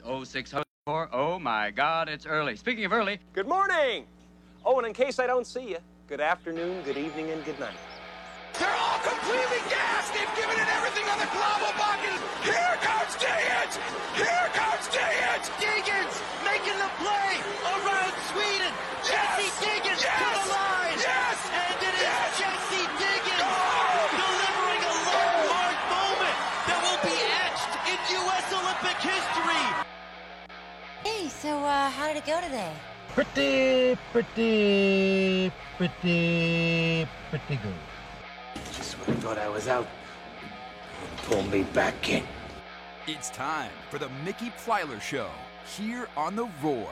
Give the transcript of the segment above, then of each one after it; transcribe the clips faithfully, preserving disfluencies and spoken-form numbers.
oh six hundred four. Oh, my God, it's early. Speaking of early. Good morning. Oh, and in case I don't see you, good afternoon, good evening, and good night. They're all completely gassed. They've given it everything on the Klammelbakken. Here comes Degens. Here comes Degens. Degens making the play around Sweden. Yes. Jesse Degens Yes. to the line. Yes. And it is Yes. Jesse Degens Goal. delivering a landmark moment that will be etched in U S Olympic history. Hey, so uh, how did it go today? Pretty, pretty, pretty, pretty good. Just when I thought I was out, pull me back in. It's time for the Mickey Plyler Show here on The Roar.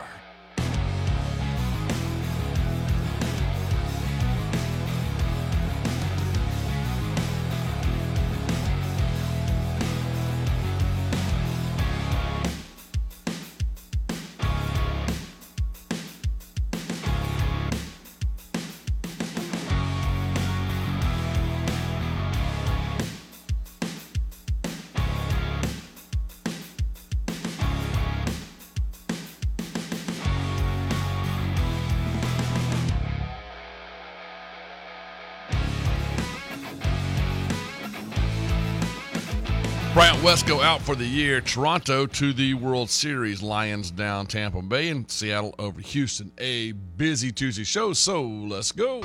Bryant Wesco out for the year. Toronto to the World Series. Lions down Tampa Bay, and Seattle over Houston. A busy Tuesday show, so let's go.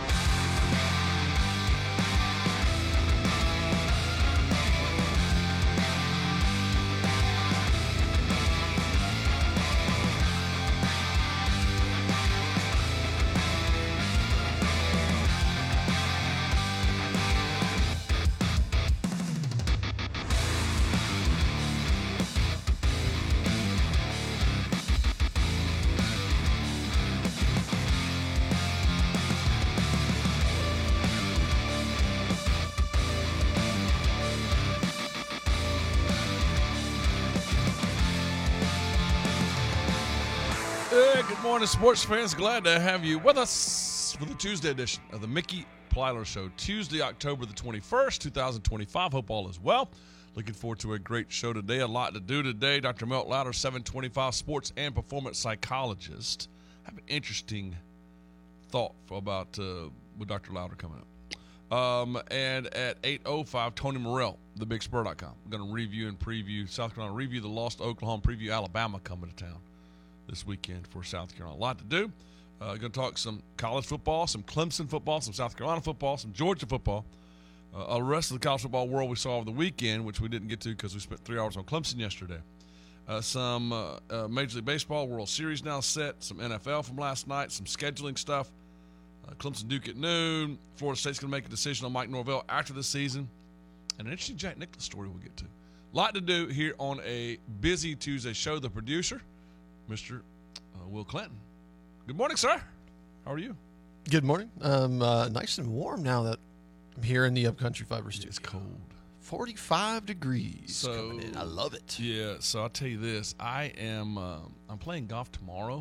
Good morning, sports fans. Glad to have you with us for the Tuesday edition of the Mickey Plyler Show. Tuesday, October the twenty-first, twenty twenty-five. Hope all is well. Looking forward to a great show today. A lot to do today. Doctor Milt Louder, seven twenty-five, sports and performance psychologist. I have an interesting thought for about uh, with Doctor Louder coming up. Um, and at eight oh five, Tony Morrell, the big spur dot com. We're going to review and preview South Carolina, review the loss to Oklahoma, preview Alabama coming to town this weekend for South Carolina. A lot to do. Uh, going to talk some college football, some Clemson football, some South Carolina football, some Georgia football. Uh, the rest of the college football world we saw over the weekend, which we didn't get to because we spent three hours on Clemson yesterday. Uh, some uh, uh, Major League Baseball World Series now set, some N F L from last night, some scheduling stuff. Uh, Clemson Duke at noon. Florida State's going to make a decision on Mike Norvell after the season. And an interesting Jack Nicklaus story we'll get to. A lot to do here on a busy Tuesday show. The producer, Mister Uh, Will Clinton. Good morning, sir. How are you? Good morning. Um, uh, nice and warm now that I'm here in the Upcountry Fiber studio. It's cold. forty-five degrees so, coming in. I love it. Yeah, so I'll tell you this. I am um, I'm playing golf tomorrow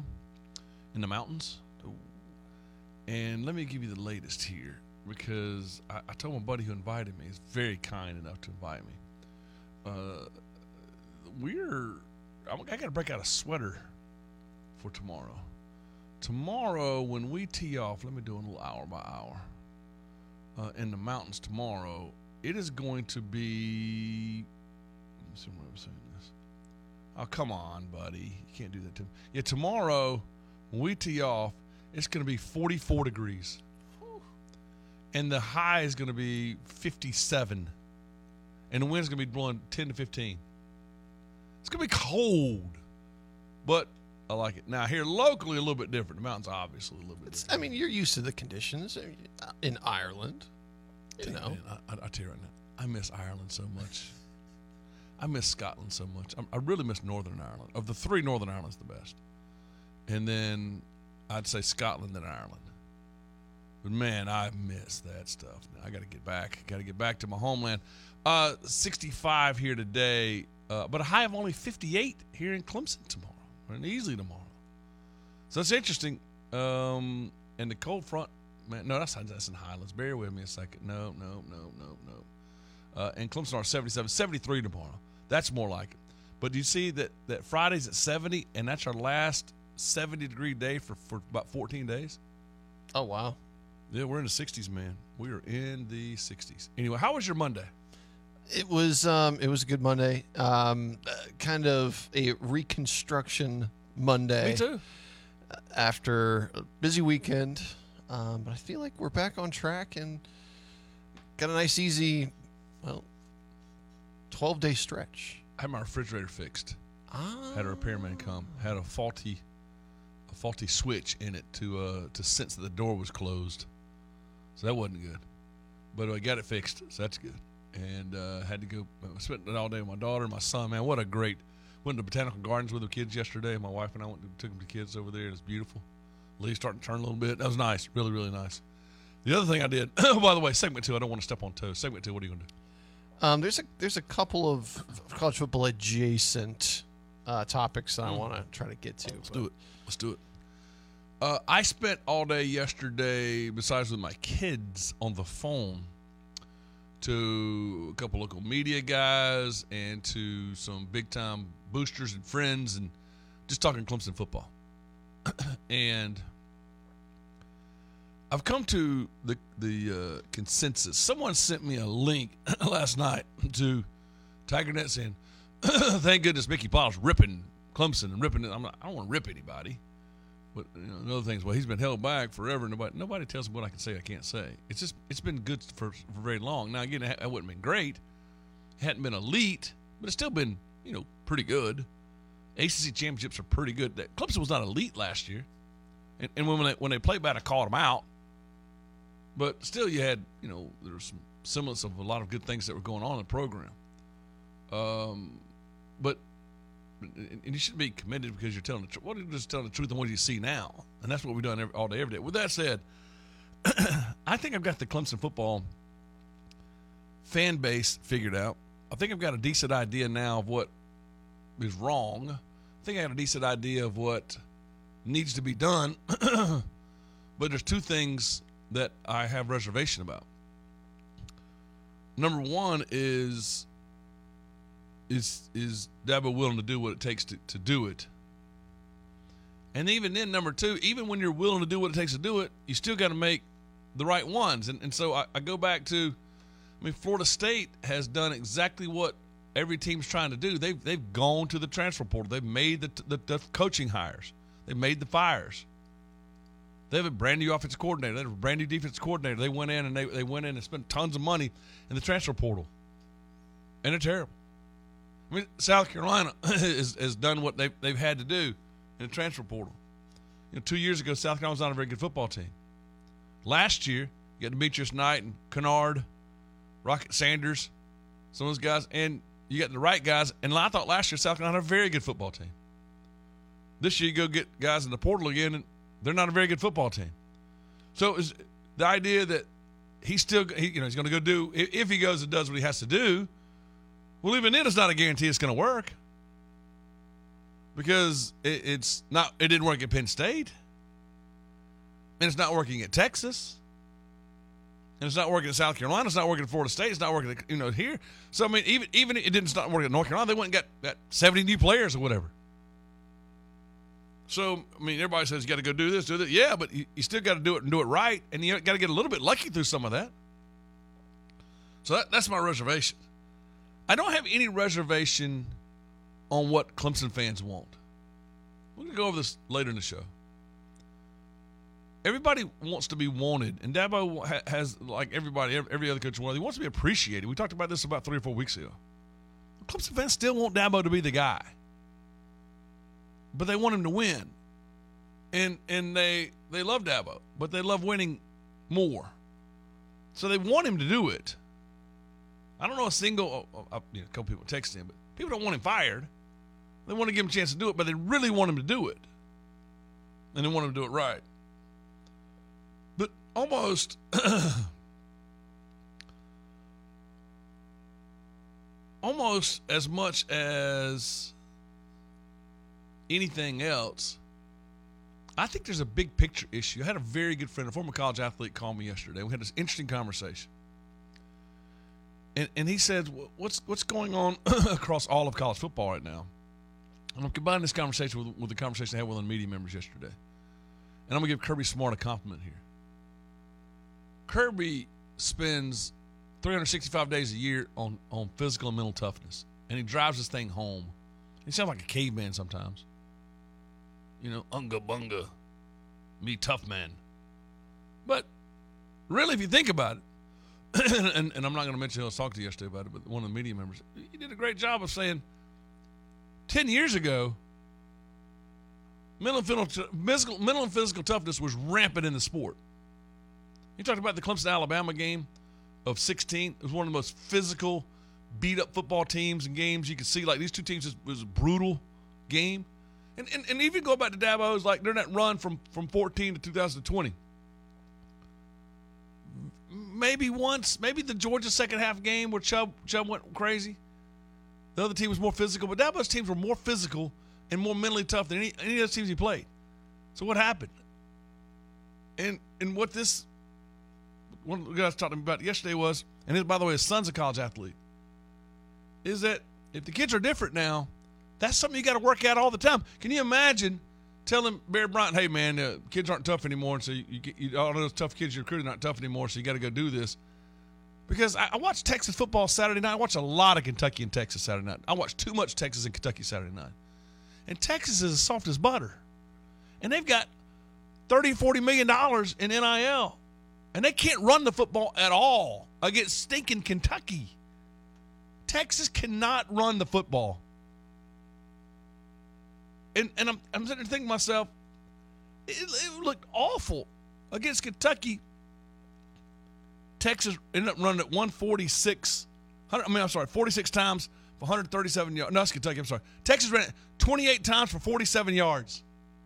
in the mountains. Ooh. And let me give you the latest here because I, I told my buddy who invited me, he's very kind enough to invite me. Uh, we're, I, I got to break out a sweater for tomorrow. Tomorrow, when we tee off, let me do a little hour by hour. Uh, in the mountains tomorrow, it is going to be. Let me see where I'm saying this. Oh, come on, buddy. You can't do that to me. Yeah, tomorrow, when we tee off, it's going to be forty-four degrees. Whew. And the high is going to be fifty-seven. And the wind's going to be blowing ten to fifteen. It's going to be cold. But I like it. Now, here locally, a little bit different. The mountains, obviously, a little bit different. I mean, you're used to the conditions in Ireland. You know. Man, I, I, I tell you right now, I miss Ireland so much. I miss Scotland so much. I, I really miss Northern Ireland. Of the three, Northern Ireland's the best. And then I'd say Scotland and Ireland. But, man, I miss that stuff. Now, I got to get back. Got to get back to my homeland. Uh, sixty-five here today, uh, but a high of only fifty-eight here in Clemson tomorrow. And easily tomorrow. So it's interesting. Um, and the cold front, man, no, that's, that's in Highlands. Bear with me a second. No, no, no, no, no. Uh, and Clemson are seventy-seven, seventy-three tomorrow. That's more like it. But do you see that, that Friday's at seventy, and that's our last seventy-degree day for, for about fourteen days? Oh, wow. Yeah, we're in the sixties, man. We are in the sixties. Anyway, how was your Monday? It was um, it was a good Monday. Um, uh, kind of a reconstruction Monday. Me too. After a busy weekend, um, but I feel like we're back on track and got a nice, easy, well, twelve-day stretch. I had my refrigerator fixed. Ah. Had a repairman come. Had a faulty, a faulty switch in it to uh, to sense that the door was closed. So that wasn't good. But I got it fixed, so that's good. And uh, had to go. I spent it all day with my daughter and my son. Man, what a great. Went to Botanical Gardens with the kids yesterday. My wife and I went to, took them to kids over there. It's beautiful. Leaves starting to turn a little bit. That was nice. Really, really nice. The other thing I did, by the way, segment two, I don't want to step on toes. Segment two, what are you going to do? Um, there's a there's a couple of college football adjacent uh, topics that I want to try to get to. Let's do it. Let's do it. Uh, I spent all day yesterday, besides with my kids, on the phone to a couple local media guys and to some big-time boosters and friends and just talking Clemson football. And I've come to the the uh, consensus. Someone sent me a link last night to TigerNet saying, thank goodness Mickey Pyler's ripping Clemson and ripping it. I'm not, I don't want to rip anybody. But you know, another thing is, well, he's been held back forever. Nobody, nobody tells me what I can say, I can't say. It's just, it's been good for, for very long. Now, again, it wouldn't have been great. It hadn't been elite, but it's still been, you know, pretty good. A C C championships are pretty good. That Clemson was not elite last year. And, and when they, when they played bad, I called them out. But still, you had, you know, there was some semblance of a lot of good things that were going on in the program. Um, but, and you shouldn't be commended because you're telling the truth. What are you just telling the truth and what do you see now? And that's what we've done every, all day, every day. With that said, I think I've got the Clemson football fan base figured out. I think I've got a decent idea now of what is wrong. I think I got a decent idea of what needs to be done. But there's two things that I have reservation about. Number one is is is Dabo willing to do what it takes to, to do it? And even then, number two, even when you're willing to do what it takes to do it, you still got to make the right ones. And and so I, I go back to, I mean, Florida State has done exactly what every team's trying to do. They've they've gone to the transfer portal. They've made the the, the coaching hires. They've made the fires. They have a brand new offensive coordinator. They have a brand new defensive coordinator. They went in and they, they went in and spent tons of money in the transfer portal. And they're terrible. I mean, South Carolina has, has done what they've, they've had to do in the transfer portal. You know, two years ago, South Carolina was not a very good football team. Last year, you got Demetrius Knight and Kennard, Rocket Sanders, some of those guys, and you got the right guys. And I thought last year South Carolina had a very good football team. This year, you go get guys in the portal again, and they're not a very good football team. So is the idea that he's still, he, you know, he's going to go do, if he goes and does what he has to do, well, even then, it's not a guarantee it's going to work because it, it's not. It didn't work at Penn State, and it's not working at Texas, and it's not working at South Carolina. It's not working at Florida State. It's not working, at, you know, here. So I mean, even even it didn't start working at North Carolina. They went and got, got seventy new players or whatever. So I mean, everybody says you got to go do this, do that. Yeah, but you, you still got to do it and do it right, and you got to get a little bit lucky through some of that. So that, that's my reservation. I don't have any reservation on what Clemson fans want. We're going to go over this later in the show. Everybody wants to be wanted, and Dabo ha- has, like everybody, every, every other coach in the world, he wants to be appreciated. We talked about this about three or four weeks ago. Clemson fans still want Dabo to be the guy, but they want him to win. And and they they love Dabo, but they love winning more. So they want him to do it. I don't know a single, uh, uh, you know, a couple people texting him, but people don't want him fired. They want to give him a chance to do it, but they really want him to do it. And they want him to do it right. But almost, almost as much as anything else, I think there's a big picture issue. I had a very good friend, a former college athlete, call me yesterday. We had this interesting conversation. And, and he said, what's what's going on across all of college football right now? And I'm combining this conversation with, with the conversation I had with one of the media members yesterday. And I'm going to give Kirby Smart a compliment here. Kirby spends three hundred sixty-five days a year on, on physical and mental toughness. And he drives this thing home. He sounds like a caveman sometimes. You know, unga bunga, me tough man. But really, if you think about it, and, and I'm not going to mention who I was talking to yesterday about it, but one of the media members, he did a great job of saying, ten years ago, mental and physical, mental and physical toughness was rampant in the sport. You talked about the Clemson-Alabama game of sixteen. It was one of the most physical, beat-up football teams and games you could see. Like, these two teams, it was a brutal game. And, and, and even go back to Dabo's, like, during that run from, from fourteen to two thousand twenty. Maybe once, maybe the Georgia second half game where Chubb, Chubb went crazy. The other team was more physical, but Dabo's teams were more physical and more mentally tough than any, any of the teams he played. So what happened? And and what this one of the guys talked about yesterday was, and his, by the way, his son's a college athlete, is that if the kids are different now, that's something you got to work out all the time. Can you imagine telling Barry Bryant, hey, man, uh, kids aren't tough anymore, and so you, you, you, all those tough kids you're recruiting aren't tough anymore, so you got to go do this. Because I, I watch Texas football Saturday night. I watch a lot of Kentucky and Texas Saturday night. I watch too much Texas and Kentucky Saturday night. And Texas is as soft as butter. And they've got thirty, forty million dollars in N I L. And they can't run the football at all against stinking Kentucky. Texas cannot run the football. And and I'm I'm sitting there thinking to myself, it, it looked awful against Kentucky. Texas ended up running at one forty-six. I mean, I'm sorry, forty-six times for one hundred thirty-seven yards. No, that's Kentucky. I'm sorry. Texas ran it twenty-eight times for forty-seven yards.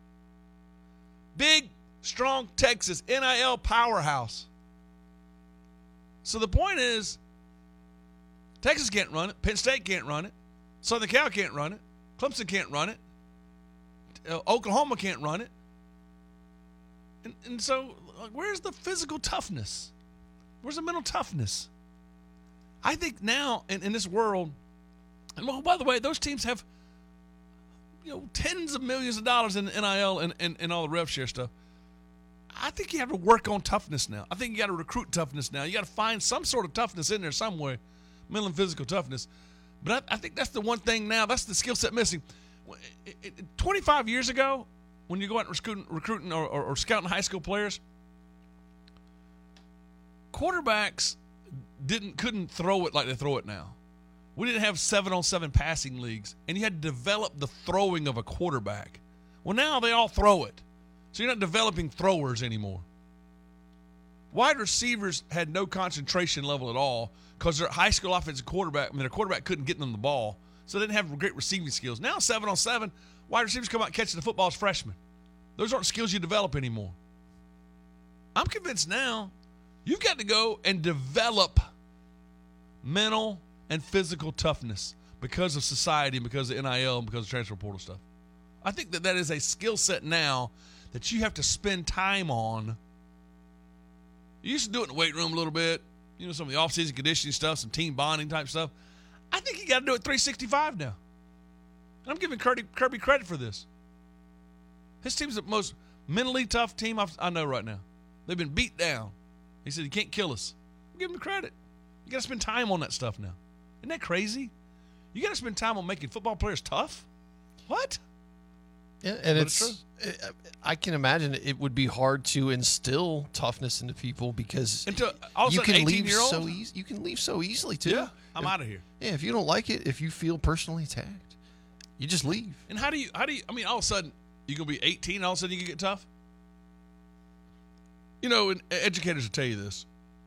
Big, strong Texas, N I L powerhouse. So the point is, Texas can't run it. Penn State can't run it. Southern Cal can't run it. Clemson can't run it. Uh, Oklahoma can't run it. And, and so, like, where's the physical toughness? Where's the mental toughness? I think now in, in this world, and well, by the way, those teams have, you know, tens of millions of dollars in N I L and, and, and all the rev share stuff. I think you have to work on toughness now. I think you got to recruit toughness now. You got to find some sort of toughness in there somewhere, mental and physical toughness. But I, I think that's the one thing now. That's the skill set missing. It, it, twenty-five years ago, when you go out and recruiting, recruiting or, or, or scouting high school players, quarterbacks didn't couldn't throw it like they throw it now. We didn't have seven-on-seven passing leagues, and you had to develop the throwing of a quarterback. Well, now they all throw it, so you're not developing throwers anymore. Wide receivers had no concentration level at all because their high school offensive quarterback, I mean, their quarterback couldn't get them the ball, so they didn't have great receiving skills. Now, seven-on-seven, wide receivers come out catching the football as freshmen. Those aren't skills you develop anymore. I'm convinced now you've got to go and develop mental and physical toughness because of society and because of N I L and because of transfer portal stuff. I think that that is a skill set now that you have to spend time on. You used to do it in the weight room a little bit, you know, some of the off-season conditioning stuff, some team bonding type stuff. I think you got to do it three sixty-five now. And I'm giving Kirby, Kirby credit for this. His team's the most mentally tough team I've, I know right now. They've been beat down. He said, you can't kill us. I'm giving him credit. You got to spend time on that stuff now. Isn't that crazy? You got to spend time on making football players tough? What? Yeah, and But it's, it's it, I can imagine it would be hard to instill toughness into people because Until all of a you sudden can leave eighteen-year-old? so easy. You can leave so easily too. Yeah, I'm If- out of here. Yeah, if you don't like it, if you feel personally attacked, you just leave. And how do you, how do you, I mean, all of a sudden, you're going to be eighteen, and all of a sudden you can get tough? You know, and educators will tell you this.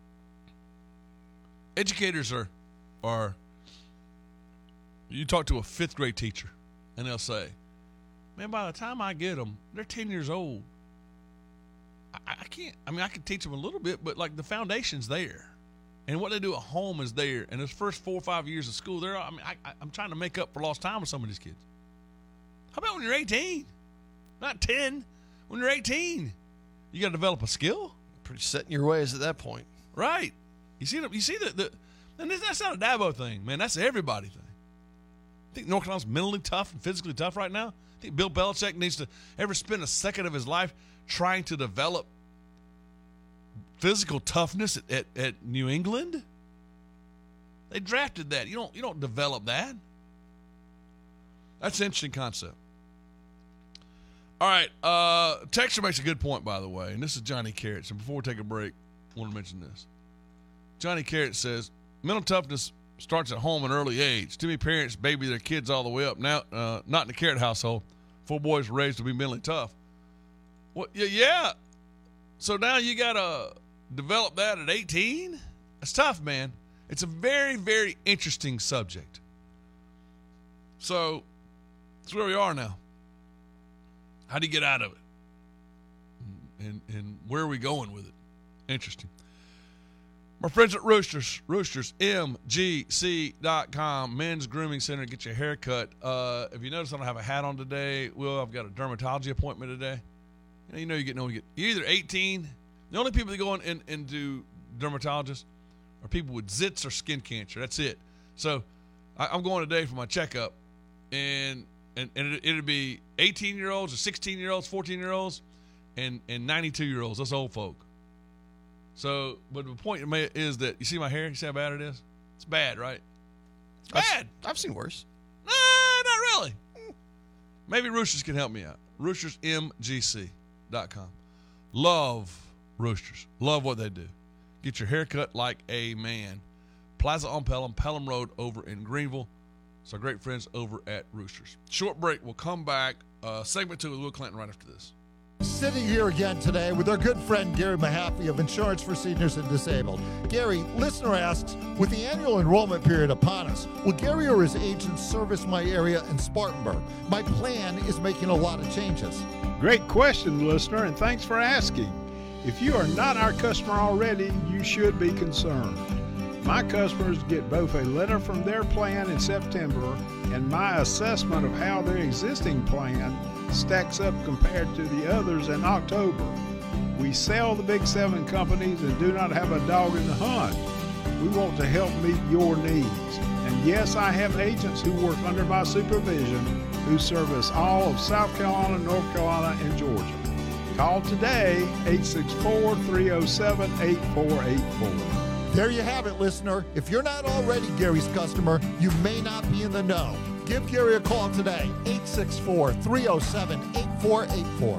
Educators are, are, you talk to a fifth grade teacher, and they'll say, man, by the time I get them, they're ten years old. I, I can't, I mean, I can teach them a little bit, but like the foundation's there. And what they do at home is there. And those first four or five years of school, they're, I mean, I, I, I'm trying to make up for lost time with some of these kids. How about when you're eighteen? Not ten. When you're eighteen, you got to develop a skill. Pretty set in your ways at that point. Right. You see, the, you see the, the And this, that's not a Dabo thing, man. That's an everybody thing. I think North Carolina's mentally tough and physically tough right now. I think Bill Belichick needs to ever spend a second of his life trying to develop physical toughness at, at, at New England. They drafted that. You don't you don't develop that. That's an interesting concept. All right, uh, Texture makes a good point, by the way, and this is Johnny Carrot. So before we take a break, I want to mention this. Johnny Carrot says, mental toughness starts at home at an early age. Too many parents baby their kids all the way up. Now, uh, not in the Carrot household. Four boys raised to be mentally tough. Well, yeah, yeah. So now you got to develop that at eighteen? That's tough, man. It's a very, very interesting subject. So that's where we are now. How do you get out of it? And, and where are we going with it? Interesting. My friends at Roosters, Roosters M G C dot com, men's grooming center. Get your hair cut. Uh, if you notice, I don't have a hat on today. Will, I've got a dermatology appointment today. You know, you know you're getting, you get, you're either eighteen. The only people that go in and, and do dermatologists are people with zits or skin cancer. That's it. So I, I'm going today for my checkup, and and, and it, it'll be eighteen-year-olds or sixteen-year-olds, fourteen-year-olds, and and ninety-two-year-olds. That's old folk. So, but the point is that, you see my hair? You see how bad it is? It's bad, right? It's bad. I've, I've seen worse. Nah, not really. Maybe Roosters can help me out. Roosters M G C dot com. Love Roosters. Love what they do. Get your hair cut like a man. Plaza on Pelham, Pelham Road over in Greenville. So great friends over at Roosters. Short break. We'll come back. Uh, segment two with Will Clinton right after this. Sitting here again today with our good friend Gary Mahaffey of Insurance for Seniors and Disabled. Gary, listener asks, with the annual enrollment period upon us, will Gary or his agents service my area in Spartanburg? My plan is making a lot of changes. Great question, listener, and thanks for asking. If you are not our customer already, you should be concerned. My customers get both a letter from their plan in September and my assessment of how their existing plan stacks up compared to the others in October. We sell the big seven companies and do not have a dog in the hunt. We want to help meet your needs. And yes, I have agents who work under my supervision who service all of South Carolina, North Carolina, and Georgia. Call today, eight six four, three oh seven, eight four eight four. There you have it, listener. If you're not already Gary's customer, you may not be in the know. Give Gary a call today, eight six four, three oh seven, eight four eight four.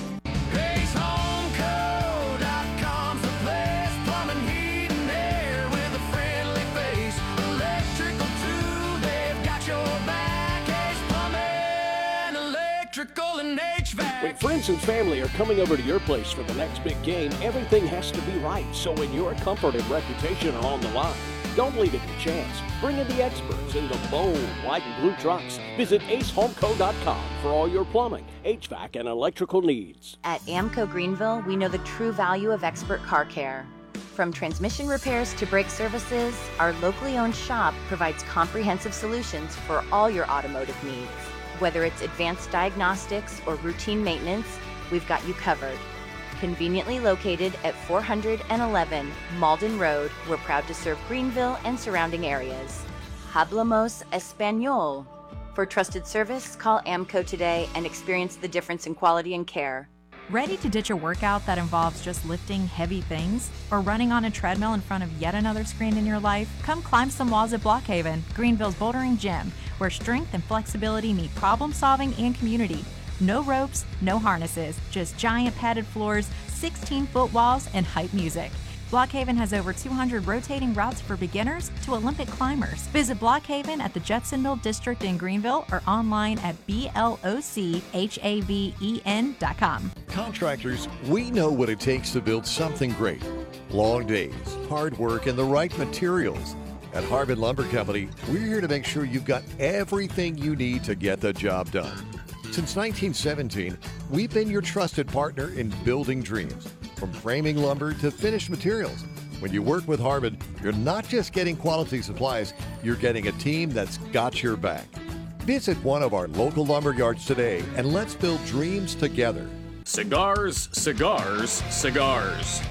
Ace Home Co dot com's the place. Plumbing, heat, and air with a friendly face. Electrical too, they've got your back. Ace Plumbing, electrical, and H V A C. When friends and family are coming over to your place for the next big game, everything has to be right. So when your comfort and reputation are on the line, don't leave it to chance. Bring in the experts in the bold white and blue trucks. Visit Ace Home Co dot com for all your plumbing, H V A C, and electrical needs. At Amco Greenville, we know the true value of expert car care. From transmission repairs to brake services, our locally owned shop provides comprehensive solutions for all your automotive needs. Whether it's advanced diagnostics or routine maintenance, we've got you covered. Conveniently located at four hundred eleven Malden Road, we're proud to serve Greenville and surrounding areas. Hablamos Español. For trusted service, call Amco today and experience the difference in quality and care. Ready to ditch a workout that involves just lifting heavy things or running on a treadmill in front of yet another screen in your life? Come climb some walls at Blockhaven, Greenville's bouldering gym, where strength and flexibility meet problem solving and community. No ropes, no harnesses, just giant padded floors, sixteen-foot walls, and hype music. Blockhaven has over two hundred rotating routes for beginners to Olympic climbers. Visit Blockhaven at the Judson Mill District in Greenville or online at B L O C H A V E N dot com. Contractors, we know what it takes to build something great. Long days, hard work, and the right materials. At Harbin Lumber Company, we're here to make sure you've got everything you need to get the job done. Since nineteen seventeen, we've been your trusted partner in building dreams, from framing lumber to finished materials. When you work with Harbin, you're not just getting quality supplies, you're getting a team that's got your back. Visit one of our local lumber yards today and let's build dreams together. Cigars, cigars, cigars.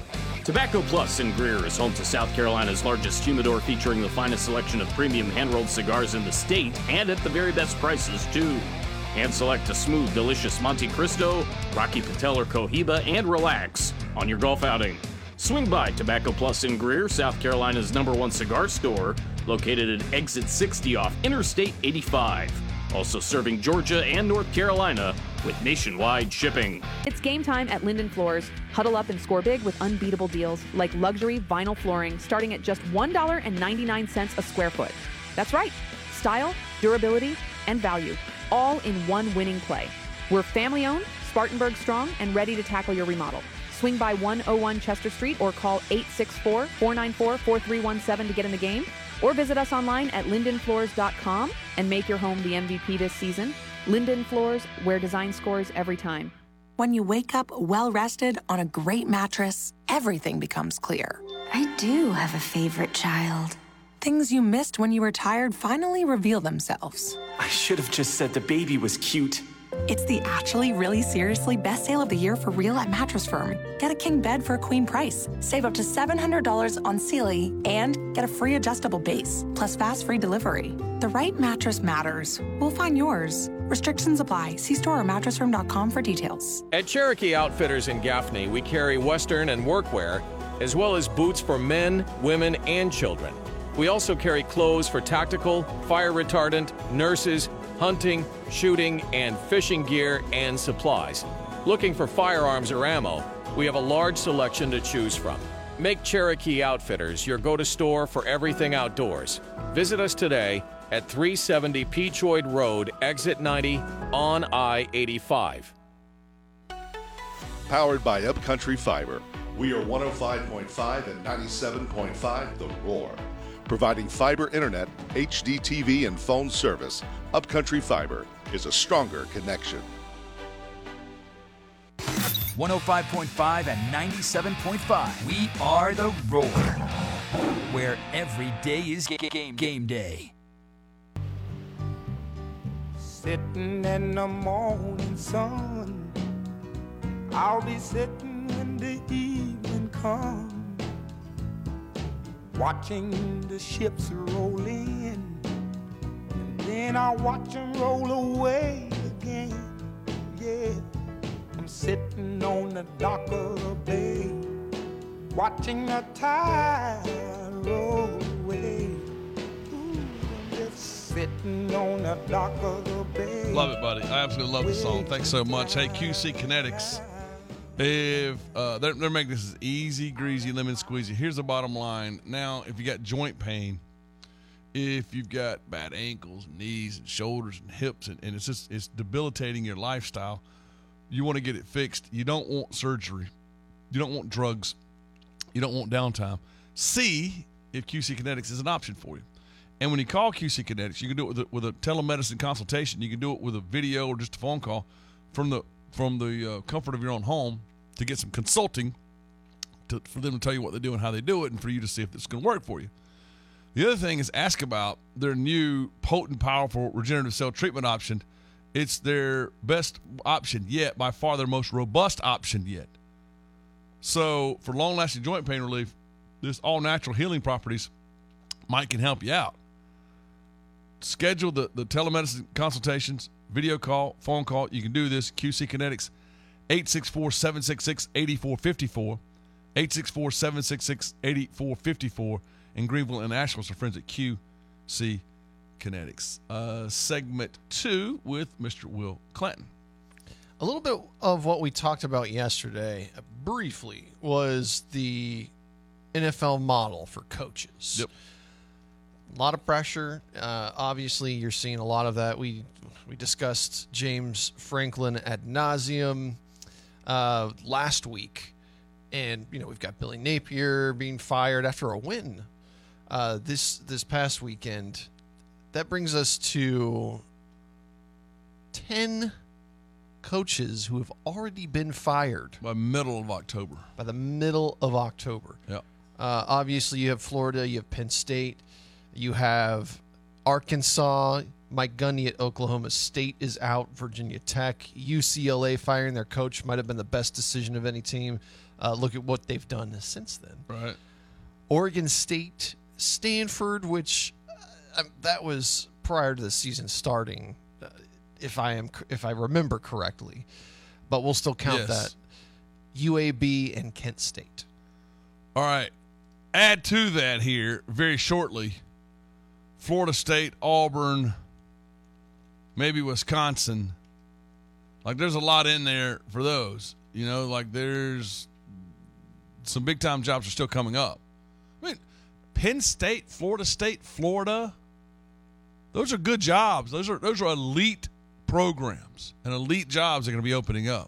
Tobacco Plus in Greer is home to South Carolina's largest humidor, featuring the finest selection of premium hand-rolled cigars in the state, and at the very best prices, too. Hand-select a smooth, delicious Monte Cristo, Rocky Patel or Cohiba, and relax on your golf outing. Swing by Tobacco Plus in Greer, South Carolina's number one cigar store, located at Exit sixty off Interstate eighty-five. Also serving Georgia and North Carolina with nationwide shipping. It's game time at Linden Floors. Huddle up and score big with unbeatable deals like luxury vinyl flooring starting at just one dollar and ninety-nine cents a square foot. That's right. Style, durability, and value, all in one winning play. We're family owned, Spartanburg strong, and ready to tackle your remodel. Swing by one oh one Chester Street or call eight six four, four nine four, four three one seven to get in the game. Or visit us online at linden floors dot com and make your home the M V P this season. Linden Floors, where design scores every time. When you wake up well-rested on a great mattress, everything becomes clear. I do have a favorite child. Things you missed when you were tired finally reveal themselves. I should have just said the baby was cute. It's the actually really seriously best sale of the year for real at Mattress Firm. Get a king bed for a queen price. Save up to seven hundred dollars on Sealy and get a free adjustable base, plus fast free delivery. The right mattress matters. We'll find yours. Restrictions apply. See store or mattress firm dot com for details. At Cherokee Outfitters in Gaffney, we carry Western and workwear, as well as boots for men, women, and children. We also carry clothes for tactical, fire retardant, nurses, hunting, shooting, and fishing gear and supplies. Looking for firearms or ammo, we have a large selection to choose from. Make Cherokee Outfitters your go-to store for everything outdoors. Visit us today at three seventy Peachoid Road, Exit ninety on I eighty-five. Powered by Upcountry Fiber. We are one oh five point five and ninety-seven point five The Roar. Providing fiber internet, H D T V, and phone service, Upcountry Fiber is a stronger connection. one oh five point five and ninety-seven point five. We are The Roar, where every day is ga- game, game day. Sitting in the morning sun, I'll be sitting when the evening comes, watching the ships roll in, and then I'll watch them roll away again. Yeah, I'm sitting on the dock of the bay, watching the tide roll away. Ooh, I'm just sitting on the dock of the bay. Love it, buddy. I absolutely love the song. Thanks so much. Hey, Q C Kinetics. If uh, they're, they're making this easy, greasy, lemon squeezy. Here's the bottom line. Now, if you got joint pain, if you've got bad ankles, knees, and shoulders, and hips, and, and it's just it's debilitating your lifestyle, you want to get it fixed. You don't want surgery. You don't want drugs. You don't want downtime. See if Q C Kinetics is an option for you. And when you call Q C Kinetics, you can do it with a, with a telemedicine consultation. You can do it with a video or just a phone call from the from the uh, comfort of your own home to get some consulting to, for them to tell you what they do and how they do it, and for you to see if it's going to work for you. The other thing is ask about their new potent, powerful regenerative cell treatment option. It's their best option yet, by far their most robust option yet. So for long-lasting joint pain relief, this all-natural healing properties might can help you out. Schedule the, the telemedicine consultations, video call, phone call. You can do this. Q C Kinetics, eight six four, seven six six, eight four five four, eight six four, seven six six, eight four five four. In Greenville and Asheville, our friends at Q C Kinetics. Uh, segment two with Mister Will Clanton. A little bit of what we talked about yesterday, uh, briefly, was the N F L model for coaches. Yep. A lot of pressure. Uh, obviously, you're seeing a lot of that. We we discussed James Franklin ad nauseum uh, last week, and you know we've got Billy Napier being fired after a win uh, this this past weekend. That brings us to ten coaches who have already been fired by middle of October. By the middle of October. Yeah. Uh, obviously, you have Florida, you have Penn State, you have Arkansas, Mike Gundy at Oklahoma State is out. Virginia Tech. U C L A firing their coach might have been the best decision of any team. Uh, look at what they've done since then. Right. Oregon State, Stanford, which uh, that was prior to the season starting, uh, if I am if I remember correctly. But we'll still count Yes. that. U A B and Kent State. All right. Add to that here very shortly. Florida State, Auburn, maybe Wisconsin. Like, there's a lot in there for those. You know, like, there's some big-time jobs are still coming up. I mean, Penn State, Florida State, Florida, those are good jobs. Those are those are elite programs and elite jobs that are going to be opening up.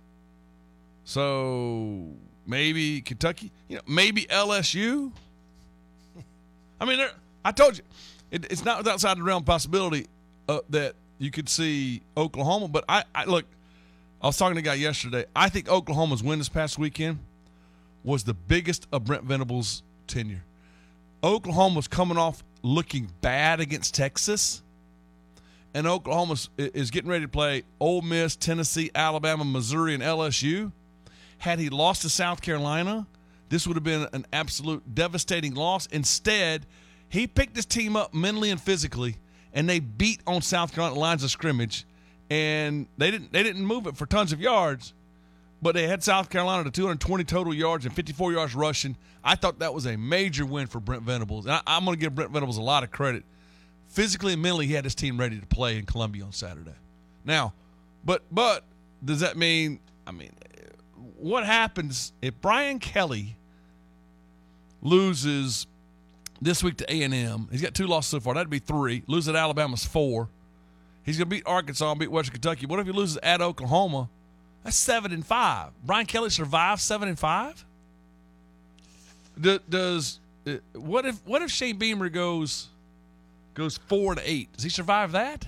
So maybe Kentucky, you know, maybe L S U. I mean, I told you, it, it's not outside the realm of possibility uh, that you could see Oklahoma. But I, I look, I was talking to a guy yesterday. I think Oklahoma's win this past weekend was the biggest of Brent Venables' tenure. Oklahoma's coming off looking bad against Texas, and Oklahoma is getting ready to play Ole Miss, Tennessee, Alabama, Missouri, and L S U. Had he lost to South Carolina, this would have been an absolute devastating loss. Instead, he picked his team up mentally and physically, and they beat on South Carolina lines of scrimmage, and they didn't they didn't move it for tons of yards, but they had South Carolina to two hundred twenty total yards and fifty-four yards rushing. I thought that was a major win for Brent Venables, and I, I'm going to give Brent Venables a lot of credit. Physically and mentally, he had his team ready to play in Columbia on Saturday. Now, but but does that mean, I mean, what happens if Brian Kelly loses this week to A and M? He's got two losses so far. That'd be three. Lose at Alabama's four. He's going to beat Arkansas and beat Western Kentucky. What if he loses at Oklahoma? That's seven and five. Brian Kelly survives seven and five. Do, does uh, what if what if Shane Beamer goes goes four to eight? Does he survive that?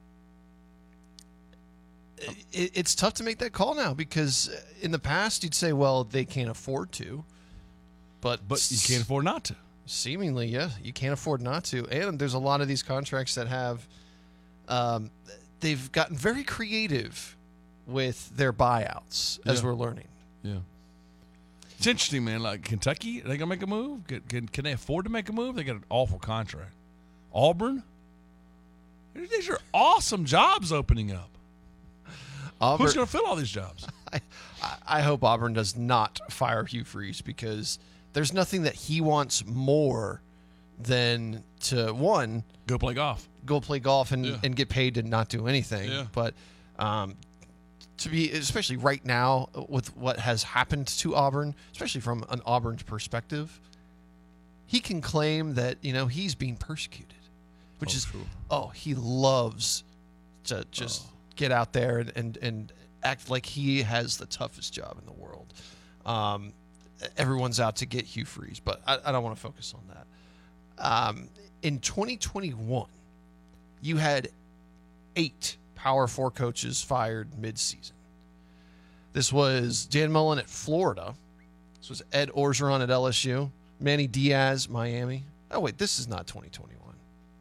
It, it's tough to make that call now because in the past you'd say, well, they can't afford to, but but you can't afford not to. Seemingly, yeah, you can't afford not to. And there's a lot of these contracts that have, um, they've gotten very creative with their buyouts, as Yeah. we're learning. Yeah. It's interesting, man. Like Kentucky, are they gonna make a move? Can, can, can they afford to make a move? They got an awful contract. Auburn, these are awesome jobs opening up. Auburn, Who's gonna fill all these jobs? I, I hope Auburn does not fire Hugh Freeze because there's nothing that he wants more than to one go play golf, go play golf, and, Yeah. and get paid to not do anything. Yeah. But um, to be, especially right now with what has happened to Auburn, especially from an Auburn perspective, he can claim that, you know, he's being persecuted, which Oh, is, true. oh, he loves to just Oh. get out there and, and, and act like he has the toughest job in the world. Um, everyone's out to get Hugh Freeze, but I, I don't want to focus on that. Um, in twenty twenty-one, you had eight Power Four coaches fired mid-season. This was Dan Mullen at Florida. This was Ed Orgeron at L S U. Manny Diaz, Miami. Oh, wait, this is not twenty twenty-one.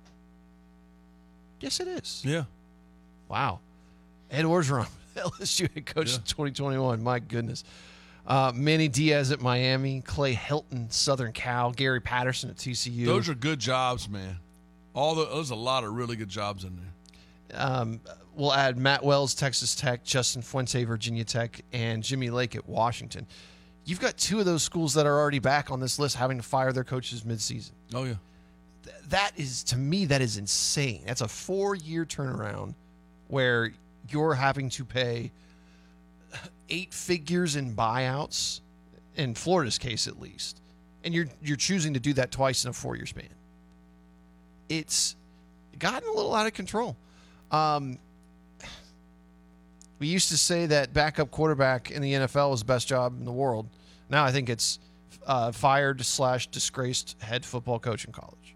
Yes, it is. Yeah. Wow. Ed Orgeron, L S U head coach Yeah. in twenty twenty-one. My goodness. Uh, Manny Diaz at Miami. Clay Helton, Southern Cal. Gary Patterson at T C U. Those are good jobs, man. All the, there's a lot of really good jobs in there. Um, we'll add Matt Wells, Texas Tech, Justin Fuente, Virginia Tech, and Jimmy Lake at Washington. You've got two of those schools that are already back on this list having to fire their coaches midseason. Oh, yeah. Th- that is, to me, that is insane. That's a four-year turnaround where you're having to pay eight figures in buyouts, in Florida's case at least, and you're you're choosing to do that twice in a four-year span. It's gotten a little out of control. Um, we used to say that backup quarterback in the N F L was the best job in the world. Now I think it's uh, fired slash disgraced head football coach in college.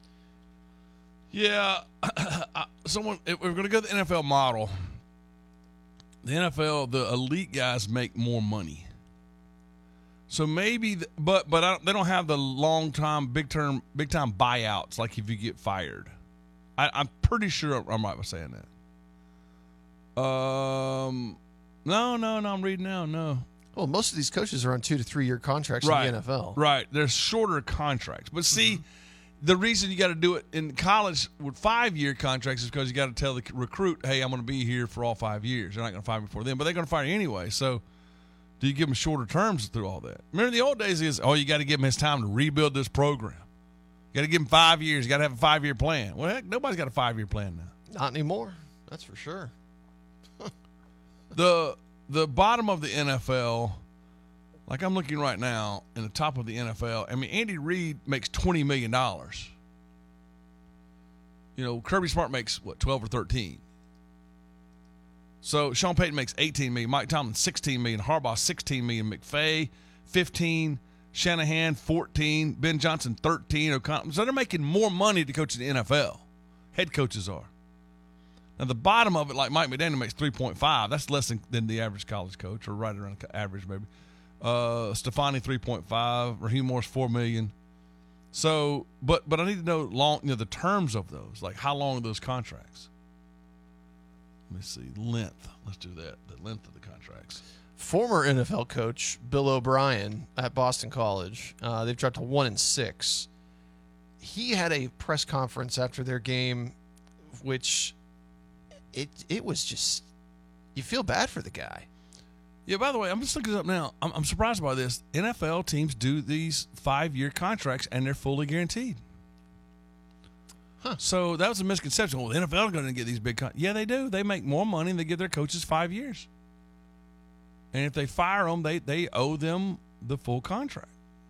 Yeah. Someone, if we're going to go to the N F L model, the N F L, the elite guys make more money. So maybe, the, but but I don't, they don't have the long time, big term, big time buyouts like if you get fired. I, I'm pretty sure I'm right by saying that. Um, no, no, no. I'm reading now. No. Well, most of these coaches are on two to three year contracts Right. in the N F L. Right. They're shorter contracts. But see, Mm-hmm. the reason you got to do it in college with five-year contracts is because you got to tell the recruit, hey, I'm going to be here for all five years. They're not going to fire me before then, but they're going to fire you anyway. So do you give them shorter terms through all that? Remember the old days is, oh, you got to give him his time to rebuild this program. You got to give him five years. You got to have a five-year plan. Well, heck, nobody's got a five-year plan now. Not anymore. That's for sure. the the bottom of the N F L, like I'm looking right now, in the top of the N F L, I mean, Andy Reid makes twenty million dollars. You know, Kirby Smart makes, what, twelve or thirteen. So Sean Payton makes eighteen million dollars, Mike Tomlin sixteen million dollars, Harbaugh sixteen million dollars, McVay fifteen, Shanahan fourteen, Ben Johnson thirteen. O'Connell. So they're making more money to coach in the N F L. Head coaches are. Now, the bottom of it, like Mike McDaniel makes three point five. That's less than, than the average college coach, or right around average maybe. Uh, Stefani three point five. Raheem Morris four million dollars. So, but but I need to know long, you know, the terms of those. Like, how long are those contracts? Let me see. Length. Let's do that. The length of the contracts. Former N F L coach Bill O'Brien at Boston College, uh, they've dropped to one and six. He had a press conference after their game, which it it was just, you feel bad for the guy. Yeah, by the way, I'm just looking it up now. I'm, I'm surprised by this. N F L teams do these five-year contracts, and they're fully guaranteed. Huh. So that was a misconception. Well, the N F L is going to get these big con-. Yeah, they do. They make more money, and they give their coaches five years. And if they fire them, they, they owe them the full contract,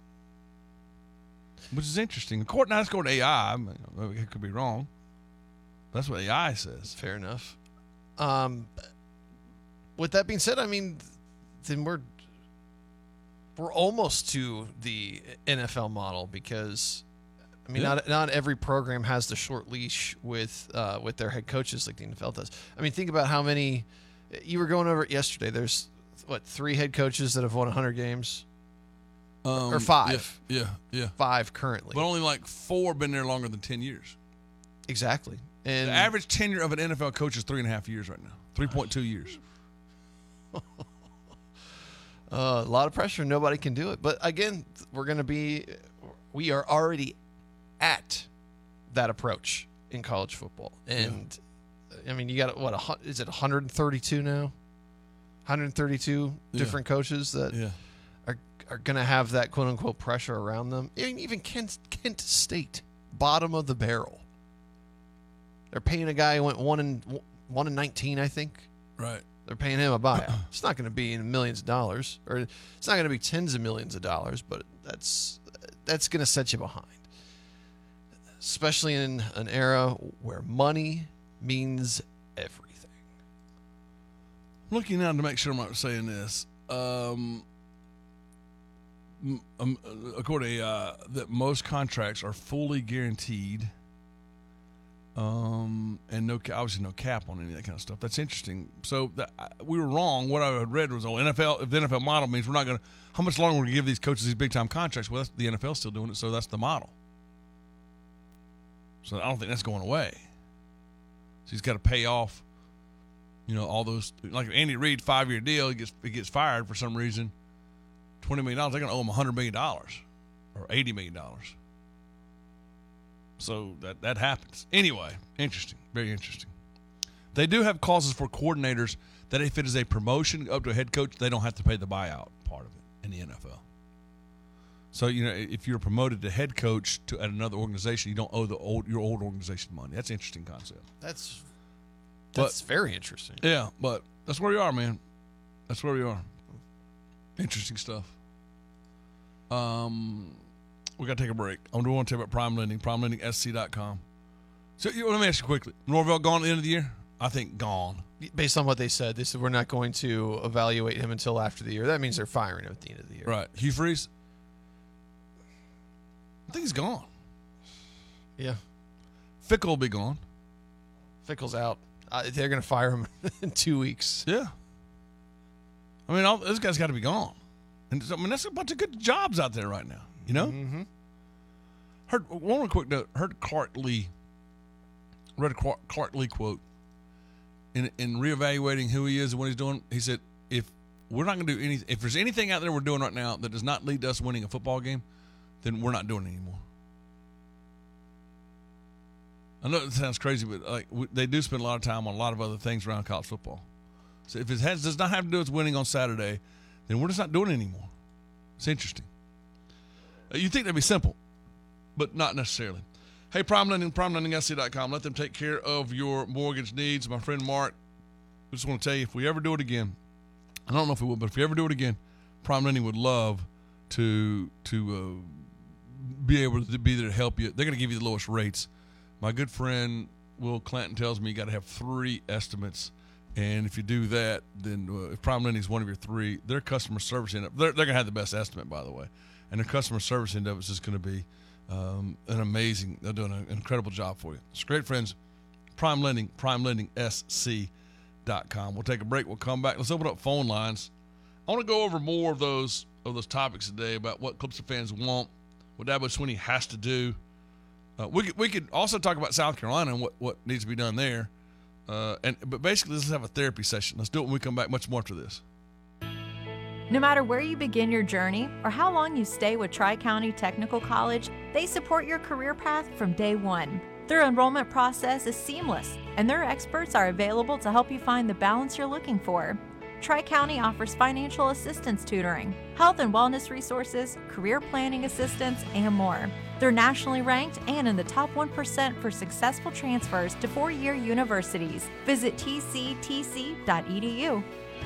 which is interesting. According, now, according to A I, I mean, it could be wrong. That's what A I says. Fair enough. Um, with that being said, I mean, then we're we're almost to the N F L model because, I mean, Yeah. not not every program has the short leash with uh, with their head coaches like the N F L does. I mean, think about how many you were going over it yesterday. There's what three head coaches that have won one hundred games, Um, or five? Yeah, yeah, yeah. Five currently, But only like four been there longer than ten years. Exactly. And the average tenure of an N F L coach is three and a half years right now. three point two years. Uh, a lot of pressure. Nobody can do it. But again, we're going to be, we are already at that approach in college football. And I mean, you got what, a, hu- is it one hundred thirty-two now? one hundred thirty-two Yeah. different coaches that Yeah. are, are going to have that quote unquote pressure around them. I mean, even Kent, Kent State, bottom of the barrel. They're paying a guy who went one and one and nineteen, I think. Right. They're paying him a buyout. It's not going to be in millions of dollars, or it's not going to be tens of millions of dollars, but that's that's going to set you behind, especially in an era where money means everything. Looking now to make sure I'm not saying this. Um, m- um, according to uh, that most contracts are fully guaranteed. Um, and no, obviously no cap on any of that kind of stuff. That's interesting. So that, we were wrong. What I had read was, oh, N F L, if the N F L model means we're not going to, how much longer we're going to give these coaches these big time contracts? Well, that's, the N F L's still doing it, so that's the model. So I don't think that's going away. So he's got to pay off, you know, all those, like Andy Reid, five year deal, he gets, he gets fired for some reason, twenty million dollars, they're going to owe him one hundred million dollars or eighty million dollars. So that, that happens. Anyway, interesting. Very interesting. They do have clauses for coordinators that if it is a promotion up to a head coach, they don't have to pay the buyout part of it in the N F L. So, you know, if you're promoted to head coach to at another organization, you don't owe the old your old organization money. That's an interesting concept. That's that's But- very interesting. Yeah, but that's where we are, man. That's where we are. Interesting stuff. Um, we got to take a break. I do want to tell you about Prime Lending, prime lending s c dot com. So you, let me ask you quickly. Norvell gone at the end of the year? I think gone. Based on what they said, they said we're not going to evaluate him until after the year. That means they're firing him at the end of the year. Right. Hugh Freeze? I think he's gone. Yeah. Fickle will be gone. Fickle's out. Uh, they're going to fire him in two weeks. Yeah. I mean, all, this guy's got to be gone. And I mean, that's a bunch of good jobs out there right now. You know. Mm-hmm. Heard one more quick note. Heard Clark Lee I read a Clark, Clark Lee quote. In, in reevaluating who he is and what he's doing, he said, if we're not going to do anything, if there's anything out there we're doing right now that does not lead to us winning a football game, then we're not doing it anymore. I know it sounds crazy, but like we, they do spend a lot of time on a lot of other things around college football. So if it has, does not have to do with winning on Saturday, then we're just not doing it anymore. It's interesting. Uh, you think that'd be simple, but not necessarily. Hey, Prime Lending, prime lending s c dot com. Let them take care of your mortgage needs. My friend Mark, I just want to tell you, if we ever do it again, I don't know if we will, but if we ever do it again, Prime Lending would love to to uh, be able to be there to help you. They're going to give you the lowest rates. My good friend Will Clanton tells me you got to have three estimates, and if you do that, then uh, if Prime Lending is one of your three, their customer service end up, they're, they're going to have the best estimate, by the way, and their customer service end up is just going to be Um, an amazing, they're doing an incredible job for you. It's great friends, Prime Lending, prime lending s c dot com. We'll take a break. We'll come back. Let's open up phone lines. I want to go over more of those of those topics today about what Clemson fans want, what Dabo Swinney has to do. Uh, we could, we could also talk about South Carolina and what, what needs to be done there. Uh, and but basically, let's have a therapy session. Let's do it when we come back. Much more after this. No matter where you begin your journey or how long you stay with Tri-County Technical College, they support your career path from day one. Their enrollment process is seamless, and their experts are available to help you find the balance you're looking for. Tri-County offers financial assistance tutoring, health and wellness resources, career planning assistance, and more. They're nationally ranked and in the top one percent for successful transfers to four-year universities. Visit t c t c dot e d u.